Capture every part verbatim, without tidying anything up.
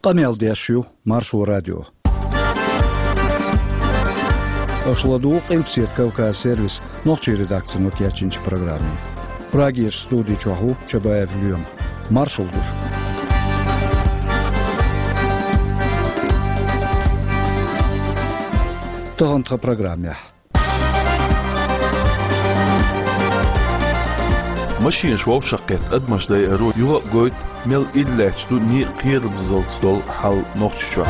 قميل ديشيو مارشو راديو أشلدوق إمسيت كوكاز سيرفيس نوخشي редакция نوكياتشинч программе. Прагиш студии чаху чабаев люем. Маршал душ. Тохонтха программе. ماشين شواو شقت أدمش دايرو يوغا قويت ميل إلاش دو ني قير بزلت دول حال نوخش شوا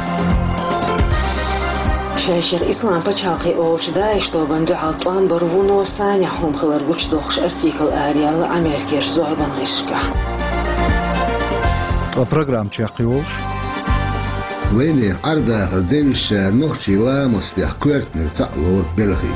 شيخ إسلام بچاقي أوش دايش طوبان دو عطلان برونو سانيا هم خلر قوش دوخش ارتيكل آريال أمريكيش زعبان غيشكا программ чаقي أوش ويني عرضة خرديش نوخشي لا مستيح كويرت نرتقلو بلغي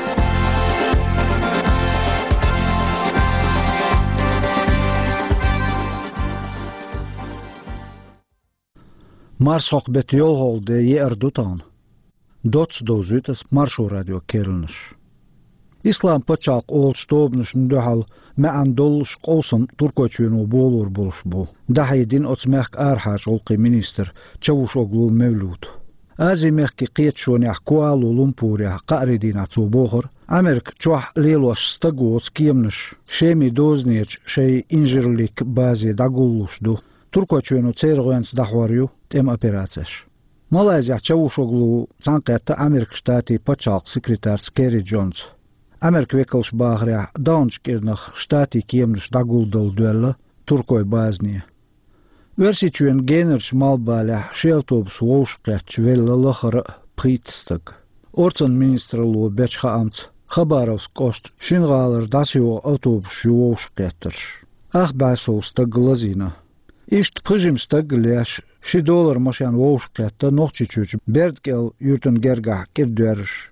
Марсок бет йолгол де ер дутан. Доц дозютас маршо радио келниш. Ислам пачак ол стобниш ндохал ма андолш qolsam Turkoçyunu bolur buluşbu. Dahidin otsmerk arhaj olqi minister Çavuşoglu Mevlut. Azimekki qiyetshoni Kuala Lumpur qa'ridin atsubohor. Amerik çuah lelos stagots kiemnish. Shemi doznich shay injirlik bazi dagullushdu. Turkoçyunu cergwens dahwaryu tem operacijas. Малайзия Чавушоглу цанкетта Америк штати пачалк секретар Керри Джонс. Америк векалш багря дауншкирнах штати кемниш дагулдол дуэлла туркой базния. Версичуен генерч малбаля шелтобс воушкач велла лохара притстаг. Орцан министрлу бечха амц Хабаровск кост шингалер дасио автобус воушкатерш. Ах басол стаглазина. Ишт прижим стагляш ши доллар машан воушкатта нохчичуч бердгел ютен герга кирдерш.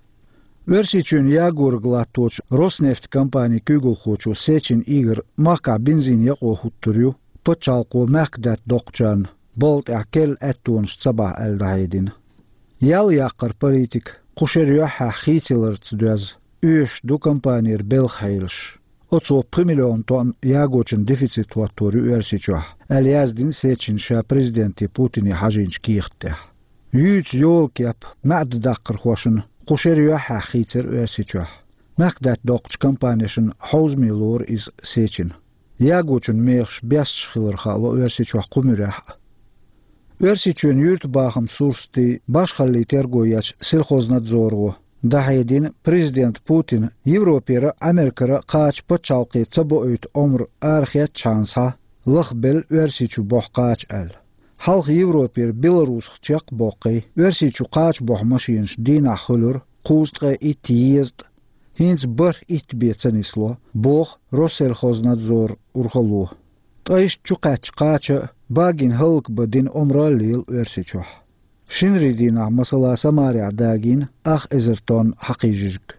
Версичун ягурглаточ Роснефть компания күгл хочу сечин игр мака бензин яко хуттурю пачалко макдат докчан болт акел аттунш цаба элдайдин. Ял якыр политик кушерюха хитилерц дөз үш ду компаниер белхайлш. Oco bir milyon ton jagočen deficit vatori üersičuah. Әлияздин сечинша президенти Путини хажинч киихтех. Юйц йолкеп мәд даққыр хошын қушерюаха хитер üersičuah. Мәкдат доқч компанияшын хоуз милор из сечин. Ягочен меғш бясч хилырхало üersičuah құмюрях. Üersičuen юрт бахым сурсти башхалли тергояч сельхознадзорго. Дахидин президент Путин Европера Америкара қач пачалқи цабоит омр архият чанса лахбел версичу бохқач ал. Халх Европер Беларусь чак боқи версичу қач бох машинш дина хулур қустға итиезд хинц бір итбецанисло бох Россельхознадзор урхалу. Тайш чуқач қача багин халк бадин омралил версичу. Шинридина масала Самария дагин ах эзертон хақижик.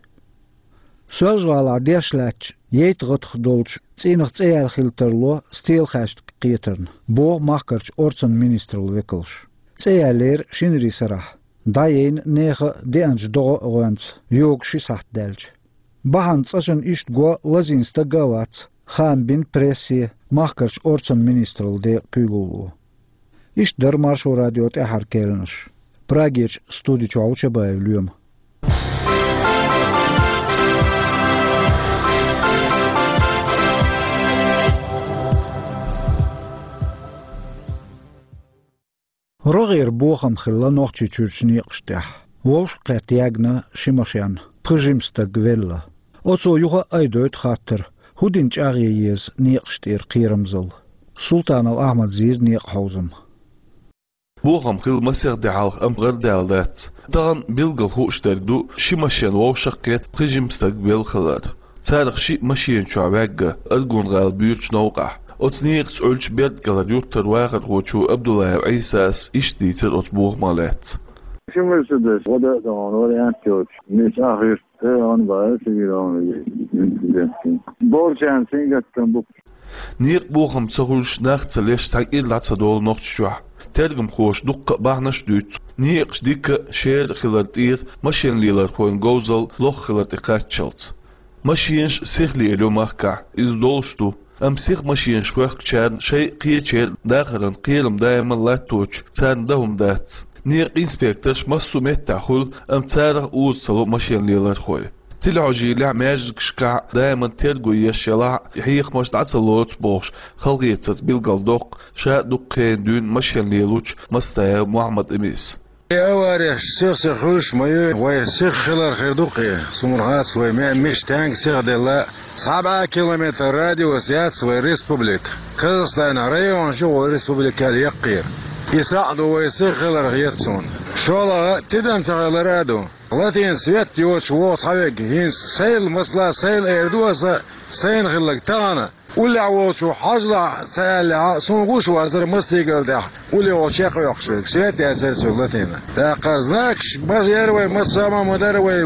Сözгала дешлач ейтгот долч цинх цеял хилтерло стилхашт қиетерн. Бо махкарч орцан министрл векалш. Цеялер шинри сарах. Дайен неха деанж дого оганц йог шисахт дельч. Бахан цашан ишт го лазинста гавац хан бин пресси махкарч орцан министрл де күгулу. Ишт дар маршо радио те харкелнш. Прагич студии чаучабаев люем. Рогер бохам хилла нохчи чурчниqштах. Вош qatягна шимашян. Прижимста гвелла. Оцо юга айдойт хаттер. Худин чагиез ниqштер қирамзал. Султанов Ахмад Зир ниqхаузам. بوغم خيل مسير دعالخ أم غير دعالات دغن بيلغل هو اشتردو شي ماشين واو شقيت قجم استقبل خلال تاريخ شي ماشين شعباقة ألقون غال بيوتش نوقع أتنيق تسعولش بيرد قلر يوتر واغر هوشو عبدالله عيساس اشتي تر أتبوغ مالات شو مرسدس ودا دون ولا أنتوش مش آخر تيران باير سيران بورشان سينغت كنبوك نيق بوغم تسهولش ناخت سليش تاقير لاتسا دول نوخت شوح ترجم خوش دق بعنش دوت نيقش ديك شير خلاتير ماشين ليلر خوين جوزل لوخ خلات قاتشلت ماشينش سيخلي إلو ماركع إز دولشتو أمسيق ماشين شوخ كان شيء قيتشير داخلا قيلم دائما لا توش تان دهم دات نيق إنسبكترش مسو متاحول أم تارغ أوز صلو ماشين ليلر خوي تلعجي لع ماجك شكع دائما ترقو يشيلع يحيق مش تعصلوت بوش خلقيتت بالقلدوق شا دقين دون ماشين ليلوش مستايا محمد إميس أواري سيخ سيخوش مايو وي سيخ خلال خير دوقي سمرهات سوي مش تانك سيخ ديلا سبعة كيلومتر راديو وسيات سوي ريسبوبليك كازستان ريون شو ريسبوبليك اليقير يساعدوا ويسيخ خلال غيتسون شولا تدن تغير رادو لاتين سويت يوش ووص حبيك هين سيل مسلا سيل ايردوسا سين خلق تانا ولي عوضشو حاجلا سيالي سنقوش وازر مستيقل ده ولي وشيق ويخشوك سويت ياسر سوغلتين دا قازناكش باز يروي مساما مدروي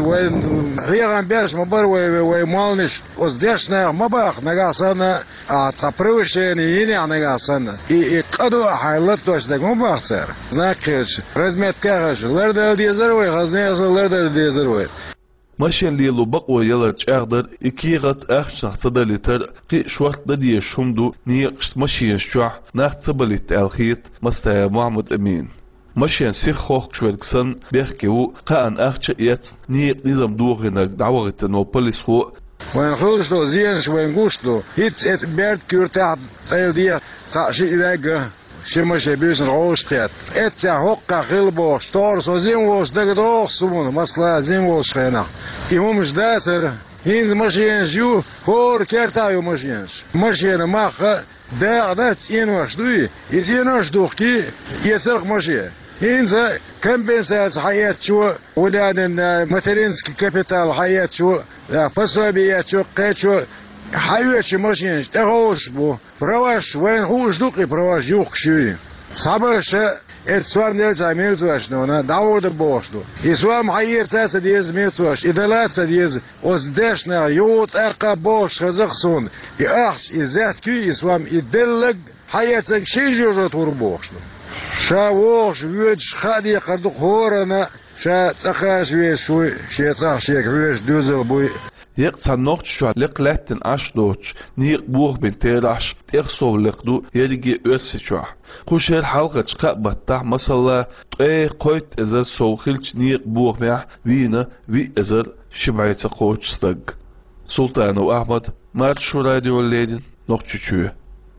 ويغان بيرش مبروي ويمالنش وزديشنا مباخ نقاسانا تصبروشين ييني نقاسانا يقدو حيلت دوش دك مباخ سير ناكش رزمت كاغش لردل ديزروي غزني اصل لردل ديزروي ماشين ليلو بقوى يلرج اغدر اكيغت اخشنخ تداليتر قي شوارت دديه شمدو نيقش ماشين شوح ناخ تباليت الخيط مستايا محمد امين ماشين سيخ خوخ شوالكسن بيخكيو قان اخش ايت نيق نظام دوغينك دعوغت نو بوليس خو وين خلصلو زينش وين قوشلو هيتس ات بيرد كيورتاع ايل ديه ساشي الاقه شمش بيسن روشقيت اتسا حقا خلبو شتورس وزين وش دقدوخ سمون مسلا زين وش خينا يهمش داتر هينز ماشينش يو هور كيرتايو ماشينش ماشينا ماخ دا دات ينوش دوي يتينوش دوخكي يسرق ماشيه هينز كمبنسات حياة شو ولادن ماترينسكي كابيتال حياة شو пособият شو قيت شو حيوش ماشينش تغوش بو براش وين هوش دوقي براش يوخ شوي صبرش اتسوار نيلز عميلزوش نونا داود بوشدو يسوار محير ساسة ديز ميلزوش إدالات ديز وزدشنا يوت أرقى بوش خزخصون يأخش يزات كي يسوام يدلق حياتك شي جوجو تور بوشدو شا ووش ويج خادي قردو خورنا شا تخاش ويش شوي شي تخاش يك ويش دوزل بوي يقصى نوت شو لقلاتن أشدوش نيق بوغ بن تيراش تيخصو لقدو يرجي أرسي خوشير حلقة قبطة مثلا اي قويت ازر سوخيلش نيق بوغ ميح وينا وي ازر شمعيتا قوش ستق سلطان وأحمد مارشو راديو الليدن نوكتشو چوه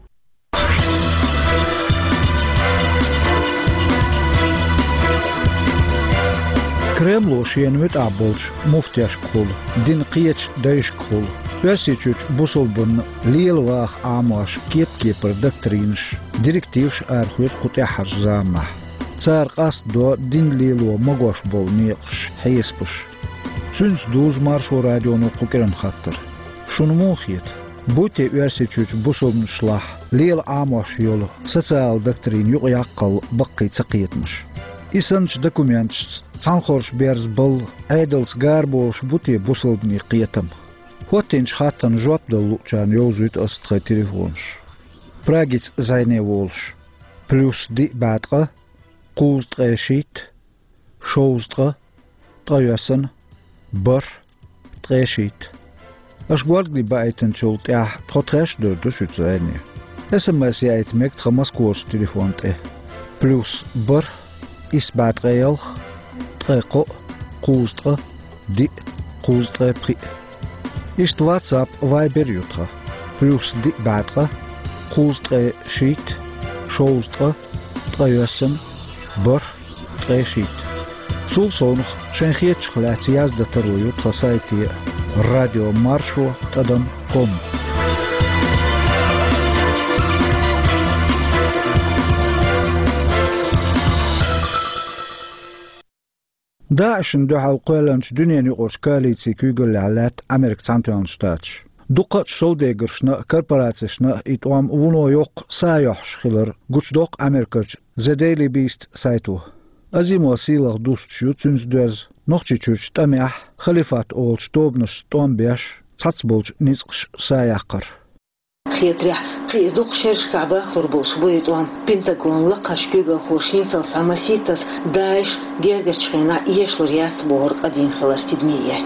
Kremlo şiyenüt abolç muftiyaş kul, din qiyeç dayış kul. Versiçüç busulbun liyel vax amaş kip kipir doktriniş, direktivş arxuyet qutya harzamah. Tsar qas do din liyelo magoş bol niqş hayespış. Süns duz marşo radyonu qukiran xattır. Şunu xiyet. Bute versiçüç busulnuşlah liyel amaş yolu sosyal doktrin yoq yaqqal baqi tsaqiyetmiş. İsanç dokument Sanxorş berz bol aydals garboş buti busulbni qiyetam. Hotinç xattan jopda luçan yozut astra telefonş. Pragits zayne volş. Plus di batqa quztra shit shoztra trayasan bar treshit. Ashgwalgli baiten chult ya trotresh dördü şut zayne. S M S yaytmek txamas kurs telefonte. Plus bar إثبات غيالخ طريقو قوزطرة دي قوزطرة بري إشت واتساب فايبر يوترا بلوس دي باترة قوزطرة شيت شوزطرة طريوسن بر طري شيت سول صونخ شنخيت شخلاتي يازدة ترو يوترا سايتي راديو مارشو تدن كوم داعشن دعا القولانش دنيا نقوش كاليتي كيقول لعلات أمريك تسامتوان شتاتش دقاتش سوديقرشنا كربراتشنا إتوام ونو يوق سايوحش خلر قوش دوق أمريكاش زديلي بيست سايتو أزيم وسيلة دوستشو تنز دوز نوخشي تشوش تاميح خليفات أولش توبنش توم بيش تاتسبولش نيزقش سايقر خيتريح قي دوق شرش كعبا خربوش بويتوان بنتاغون لقاش كيغا خوشين سلساماسيتاس داعش جيرغش خينا يشلر ياس بور قدين خلر تدميياش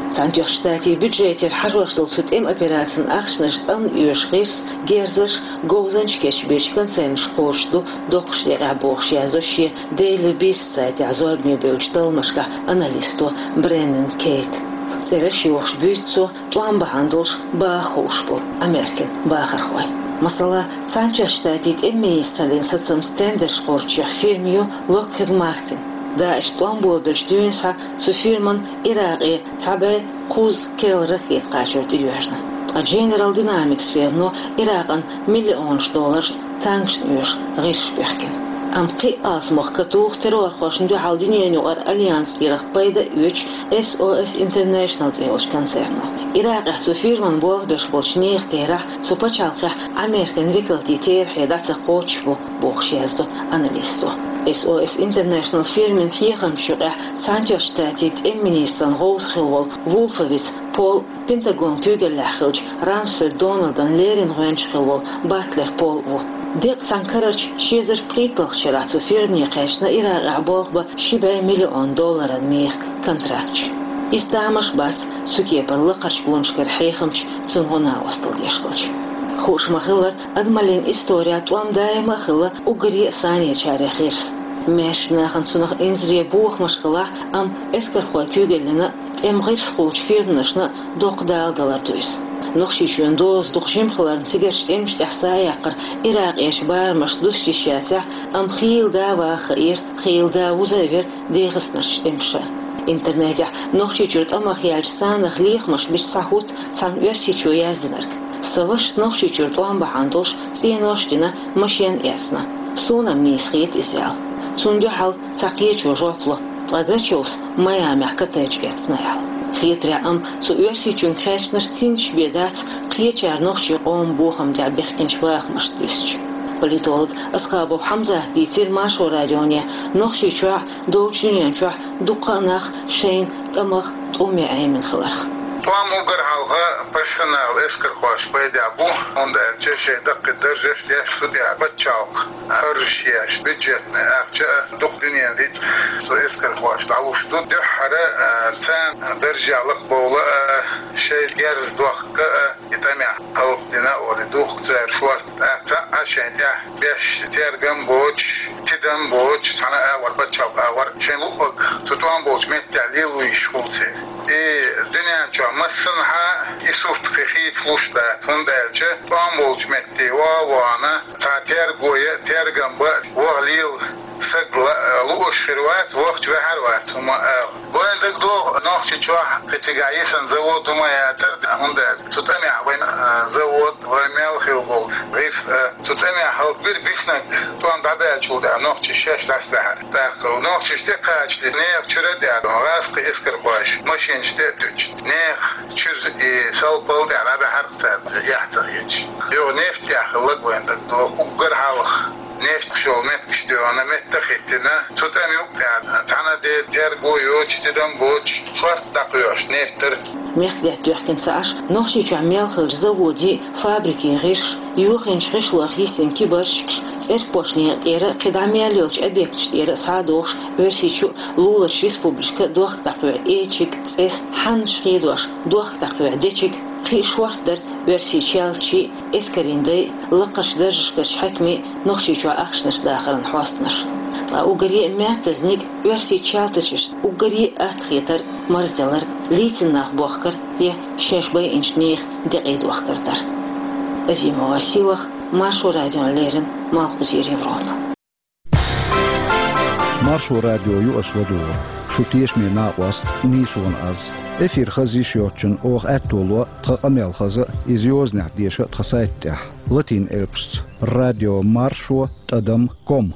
Sanjach stati budgetir harwastul tut im operasyon achsnish an uurschrirs gerzers gozanchkesh bechkan sen schorstu dochshira bochshazoshi daily beast site azorgmi bölgstalmashka analisto Brennan Kate. Zereshioch bütso tuam behandels baachhospol Amerikan baachergoy. Masala Sanjach statit im ministerin satsam stender schortjach firmio Lockheed Martin. Da اشتوان بودش دنیا سفیرمان ایرانی تابع خوز کل رفیق قاچرت یوشنا. جنرال دینامیکس فیلمو ایران میلیون دلار تانکس نیوش ریش بکن. ام قی از مخکتوخ ترور خوشن دو حال دنیا نوار الیانس ایران پیدا یوش اس او اس اینترنشنال زیوش کنسرنو. ایرانی سفیرمان بودش بچنیخ تیرا سپاچالخه امریکن ویکلتی تیر هدات قوچ بو بخشیازدو آنالیستو. اس او اس International firmen hieram shura Sanjach statit im ministern Roosgewol Wolfowitz Paul Pentagon Tügellachoj Ramsfeld Donald en Lerin Renschgewol Butler Paul Wo Dik Sankarach Shizer Pritlach Shirat zu firmni qashna ira abolba shiba milyon dollar neer kontrakt Istamash bas sukeperli qarshbonshker heyxamch tsungona wastal yashqolch خوش مخلة أدملين إستوريا توام دايما خلة وقري ثانية شارع خيرس ماش ناخن سنخ إنزري بوخ مشغلة أم إسكر خوا كيوغلنا إم غير سخولش فيرنشنا دوق دال دولار دويس نخشي شون دوز دوق جيم خلار نتيجرش إمش تحسا يقر إراق إيش بار مش دوش شاتع أم خيل دا واخير خيل دا وزاير ديغس نرش إمشا إنترنت نخشي جرت أما خيال سانخ ليخ مش بيش صحوت سان ويرسي شو يازنرك Savas nochši čurtlam behandels sienoština mašien esna. Sunam nischiet isel. Sundu hal cakiečo žoplo. Agračiaus Miami katech esnajal. Chietria am su uersičun krečners cinch biedats kliečar nochši qom bucham da bechkinch bach mastlüsch. Politolog Askhabo Hamza ditir masho radionia nochši chua douchunian chua duqanach shein tamach tumi aymin khalarch. Вам угоралга персонал эскер хош пойдябу, он да чеше дак держеш я студия бачалк, харшияш бюджетный акча доктинен дит, со эскер хош тауш тут дехара цен держалык бола шей герз дуахка итамя халдина оли дух цер шварт акча ашенда беш тергам боч тидам боч сана авар бачалк авар ченлук тутуан боч метали луиш хулте и dünya çamasınha isurt kıhit fluşta fundalca bambolç metti va vana tater goya tergamba valil sagla luoshirvat vaqt ve harvat uma bu endek do noxchi çwa kıtigaysan zavod uma yatar hunda tutami ben zavod ve melxil bol gis tutami hal bir bisnak tuan tabel çulda noxchi şeş lasbahar taqo noxchi işte kaçtı ne çüre de rasqi esker baş maşin işte düç ne çüz salpal da ala bahar tsab yahtahiç yo neft yaxlıq bu endek do ugar halıq neft şol met işte ona mettakitine tutam yok yani sana de ter boyu çitiden boç şart takıyor nefttir Mehdet Türk'ün saaş noxşi çamel xır zavodi fabriki g'ish yuxin shishlar hisin kibarshk erposhni era qidamiyalyoch adekch era sadosh versichu lulash respublika doxtaqo echik es hanshqidosh doxtaqo dechik qishwartder versichalchi eskarinde laqashdashkash hakmi noxşi çwa akhshnash daxaran hwastnash Угори мятазник версий чалтачиш, угори атхитар мартелар литинах бохкар я шешбай инчних дегейд вахкартар. Азима василах маршу радио лерин малхузир Европа. Маршу радио ю асвадуа. Шутиеш ми нaqwast нисуган аз. Эфир хази шотчун ох аттолу тқамел хаза изиознах диша тхасайттах. Латин элпст радио маршу тадам ком.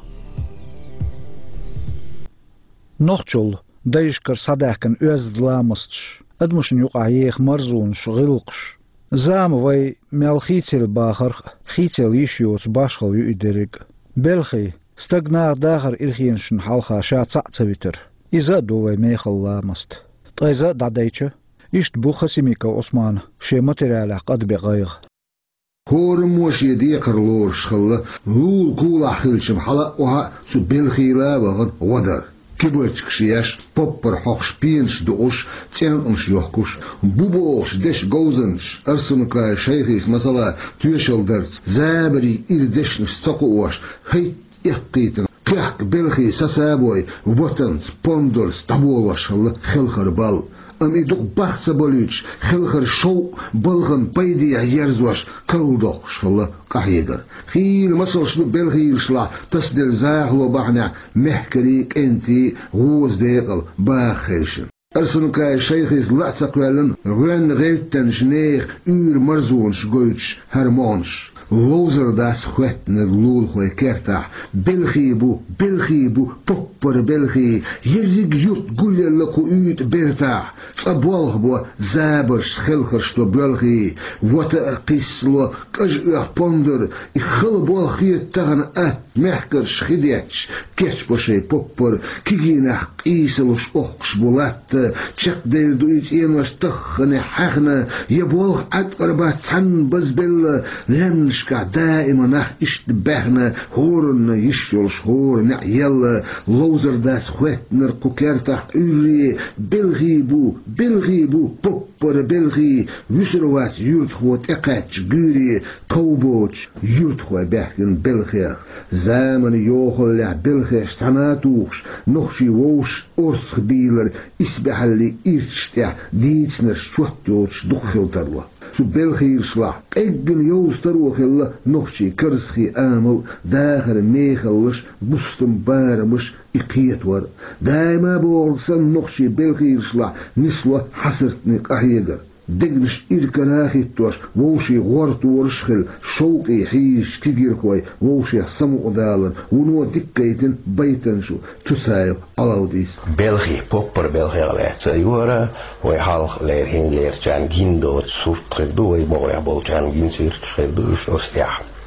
نخجل دايشكر صداقن أزد لامستش أدمشن يقع يخ مرزون شغلقش زام وي مال خيتل باخر خيتل يشيوت باشخل يؤدرق بلخي استقنار داخر إرخينشن حالخا شا تعتبتر إذا دوي ميخل لامست طيزا دعدايتش إشت بوخة سميكا عثمان شي ماتريالا قد بغيغ هور موش يديقر لورش خلا لول كولا حلشم حلا وها سو بلخي لا وغد ودر Kibbertskjes, popper hoogspiens doos, tien ons jochkus, buboos des gozens, arsenkai sheikhis masala, tuurscheldert, zaberi irdesnus stokoos, heit ichketen, kjak België sasaboy, wotens, ponders, tabolashal, gelgerbal. Am iduk bachtsa boluch, gelger show, bolgen paidia jerzwas, kaldoch shalla kahjeger. Giel masal shnu België sla, tas del zaglo bahna, mehkerik enti, goos dekel, baaggeeshen. Arsenkai sheikhis latsakwellen, ren reiten sneeg, uur marzoons goits, hermons. Lozer das huetner lulhoe kerta, België bu, België bu, popper België, jerzig jut gullelle ku uit berta, sabolgbo, zabers, schelgers to België, wata kislo, kaj uach ponder, ik gelbolgië tagan at, mehker schidets, ketspashe popper, kiginach iselus oks bolatte, tjek del du iets eenwas tuchene hachne, je bolg at arba tsan bazbelle, lemsch دائما نح اشتبهنا هورن يشيلش هورن يلا لوزر داس خوتنر كوكرتح اوري بلغيبو بلغيبو بوبر بلغي وسروات يورتخوت اقاتش غوري كوبوتش يورتخو بحكن بلغيا زامن يوخل لع بلغيا ستاناتوش نوشي ووش اورس بيلر اسبحلي ايرتشتع ديتسنر شوتوش دوخفلتروا Zo België slag. Ik ben Joost Rochelle, nochtje kurschi amel, dagen meegelus, boestem baremus, ik geet war. Daima borgsan nochtje België slag, nisla hassertnik aheger. Dignish irkanachitwas, woshi wartoorschil, shoki hies kigirkoi, woshi samudalen, uno dikkaten bijtensu, tusail alaudis. België, popper België leert jura, wij halg leer hin leert jan gindo het soort doe, mooi abol jan ginsirt schedus ostia.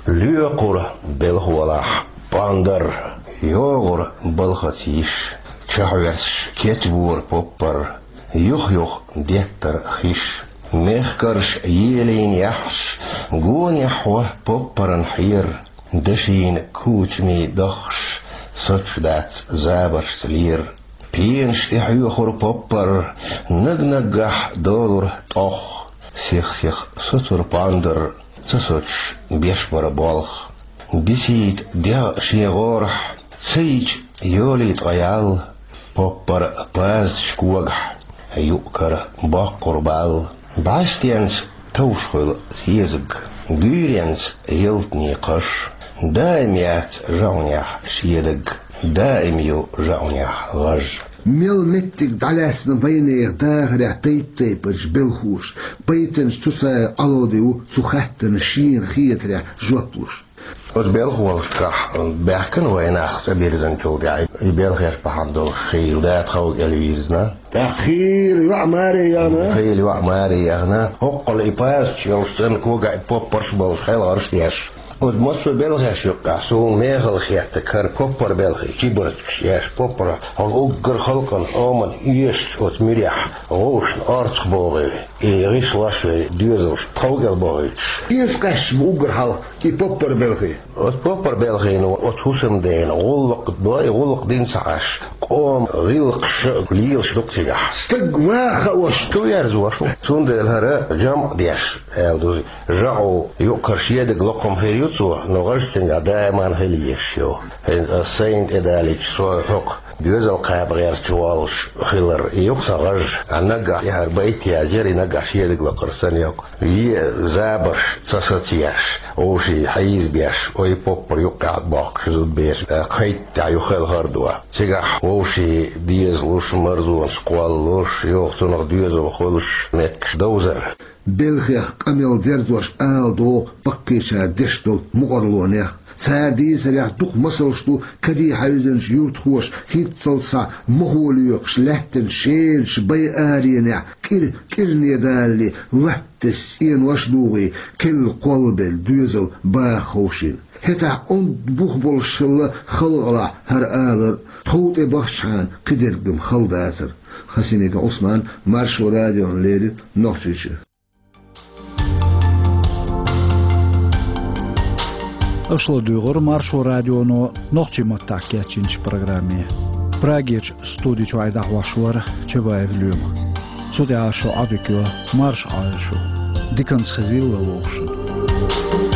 Lukur Belgola, pander, jogur Belgatisch, chahwers ketwoer popper. Joch joch detter gish, mechkers jelin jachs, goon jachwa popperen hier, deshin koet me dachs, such dat zabers lier. Piens die huichor popper, nugnagach dolor toch, zich zich sutur pander, such bieschmar balch. Bisiet dia shiegorch, seich jolit ayal, popper paas skoogh. Jukker bakkorbal, bastians tauschul siezig, gurians hiltniqash, daimiat jaunjah siedig, daimju jaunjah gaj. Mil mettig dalasna weinig dagen tijdtepers Belgoes, beitens tussen alodiu zuchatten schien gietre joplus. Het Belgisch berken wij nacht hebben zijn children. Het Belgisch behandel scheel dat gauw elwiesna. Akhir wa Mariana. Khil wa Mariana. Hoqal ipas chilsten koga poppers bal scheel arsties. Het moet zo Belgisch ook zo meegel gaat kar popper België kibert jes popper al ook gerhalken om het eerst het middag roos aardgeboren. Eris was duizels kogelboits. Eerst kas mogerhal die popper België. Het popper België het husem den rolk bij rolk dinsdags kom rilks liels luksiga. Stigma was تو يرزوش سند الهراء جمع ديش الدوزي جاو يوكرشيد غلقم هيوتسو نغشتن دائما هليشيو السيد اداليك سو هوك جوزل قابغير توالش خيلر يوكسغج نغا يا بيت يا جري نغا شيد غلقرسن يوك ي زابر ساساتياش اوشي حيز بياش اوي بوبر يوقع باق شزود بيش خيت تاع يخل هردوا سيغا اوشي ديز لوش مرزو سقوال لوش يوختو نغ ديزل خولش متكش دوزر België kamel verdoos aldo pakkisha destel mugarlone. Saadis er toch masselstu kadi huizens yurthoos hitselsa mogoliuk slechten sheens bij arena kir kirnedali lattes in wasdoe kil kolbel duzel baachoshin. Heta ontboegbolschelle galgala haar aler tot e bachshaan kidergum galdazer. Hasinega Osman Marshall Radio leden Nochtje. Ошла дугор Маршал радионо нохчи маттакя чинч программе. Pragiec studi čo aj dahvašvar, čeba je vľum. Sudia šo abikio marš aishu. Dikans gezil lotion.